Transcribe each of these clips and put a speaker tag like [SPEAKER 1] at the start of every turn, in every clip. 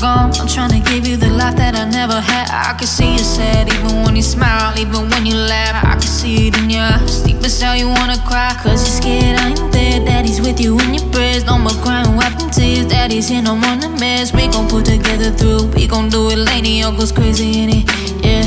[SPEAKER 1] gone. I'm trying to give you the life that I never had. I can see you sad, even when you smile, even when you laugh. I can see it in your eyes, deep inside you wanna cry. Cause you're scared I ain't there, daddy's with you in your prayers. No more crying, wiping tears, daddy's here, no more the mess. We gon' put together through, we gon' do it, lady, all goes crazy in it, yeah.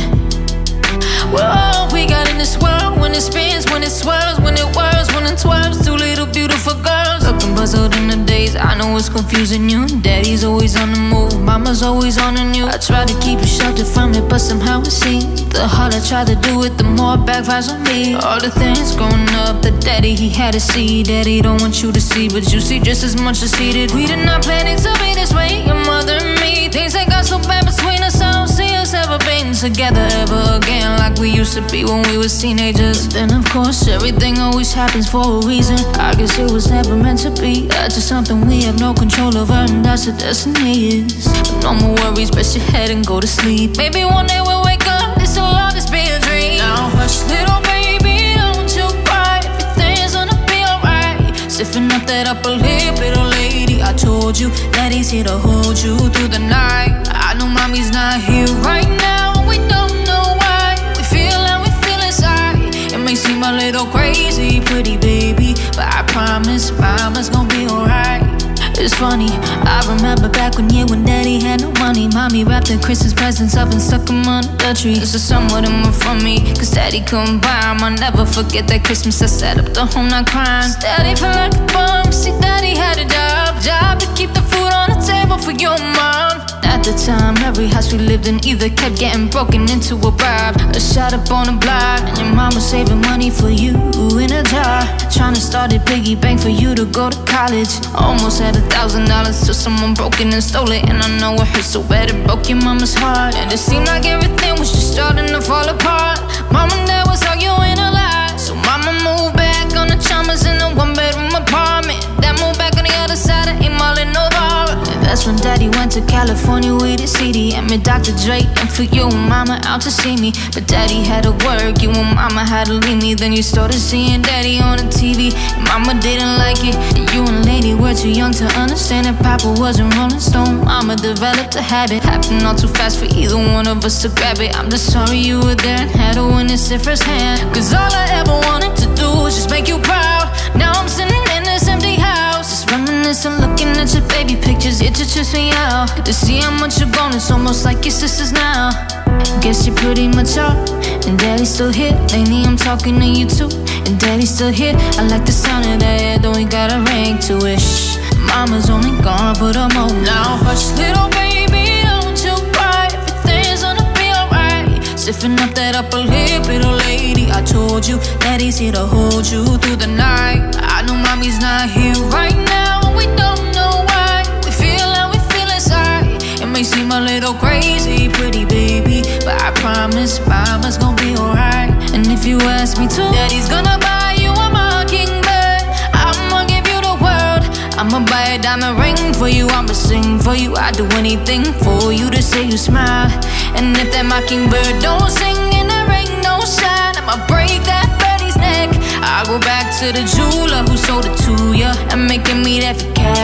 [SPEAKER 1] We're all we got in this world. When it spins, when it swirls, when it whirls, when it twirls. Two little beautiful girls looking puzzled in the days. I know it's confusing you. Daddy's always on the move, mama's always on the news. I try to keep you sheltered from it, but somehow it seems the harder I try to do it, the more it backfires on me. All the things growing up, the daddy he had to see. Daddy don't want you to see, but you see just as much as he did. We did not plan it to be this way, your mother and me. Things that got so bad between us, I don't see us ever being together ever again like we used to be when we was teenagers. But then of course everything always happens for a reason. I guess it was never meant to be. That's just something we have no control over, and that's what destiny is. But no more worries, rest your head and go to sleep. Maybe one day we'll wake up, this'll all just be a dream. Now hush little baby, don't you cry, everything's gonna be alright. Stiffen up that upper lip, little lady. I told you that he's here to hold you through the night. I know mommy's not here right now, we don't know why. We feel how we feel inside. It may seem a little crazy, pretty baby, but I promise mama's gonna be alright. It's funny, I remember back when daddy had no money. Mommy wrapped the Christmas presents up and stuck them under the tree. It's a somewhat of them from me, cause daddy couldn't buy them. I'll never forget that Christmas I set up the home not crying. Daddy felt like a bum, see daddy had a job to keep the food on the table for your mom. At the time, every house we lived in either kept getting broken into or robbed or shot up on the block. And your mom was saving money for you in a jar, trying to start a piggy bank for you to go to college. Almost had $1,000 till someone broke it and stole it. And I know it hurt so bad it broke your mama's heart. And it seemed like everything was just starting to fall apart. Mom and dad was arguing a lot, so mama moved back on the Chalmers in a one-bedroom apartment. Dad moved back on the other side of 8 Mile in Novara. And that's when daddy went to California with his CD and met Dr. Dre, and flew you and mama out to see me. But daddy had to work, you and mama had to leave me. Then you started seeing daddy on the TV, and mama didn't like it. And you and lady were too young to understand that papa wasn't Rolling Stone. Mama developed a habit, happened all too fast for either one of us to grab it. I'm just sorry you were there and had to witness it firsthand. Cause all I ever wanted to do was just make you proud. Now I'm sitting in this empty house, just reminiscing, looking at your baby pictures. It just trips me out to see how much you're gone. It's almost like your sisters now. Guess you're pretty much up, and daddy's still here. Lately I'm talking to you too, and daddy's still here. I like the sound of that, though he got a ring to it. Shh, mama's only gone for the moment. Now hush little baby, don't you cry, everything's gonna be alright. Stiffen up that upper lip, little lady. I told you that he's here to hold you through the night. I know mommy's not here right now, we don't know why. We feel how we feel inside. It may seem a little crazy, pretty baby, but I promise mama's gonna be alright. And if you ask me to, daddy's gonna buy you a mockingbird. I'ma give you the world, I'ma buy a diamond ring for you, I'ma sing for you. I'd do anything for you to say you smile. And if that mockingbird don't sing and the ring don't shine, I'ma break that birdie's neck. I'll go back to the jeweler who sold it to ya and make him meet that for cash.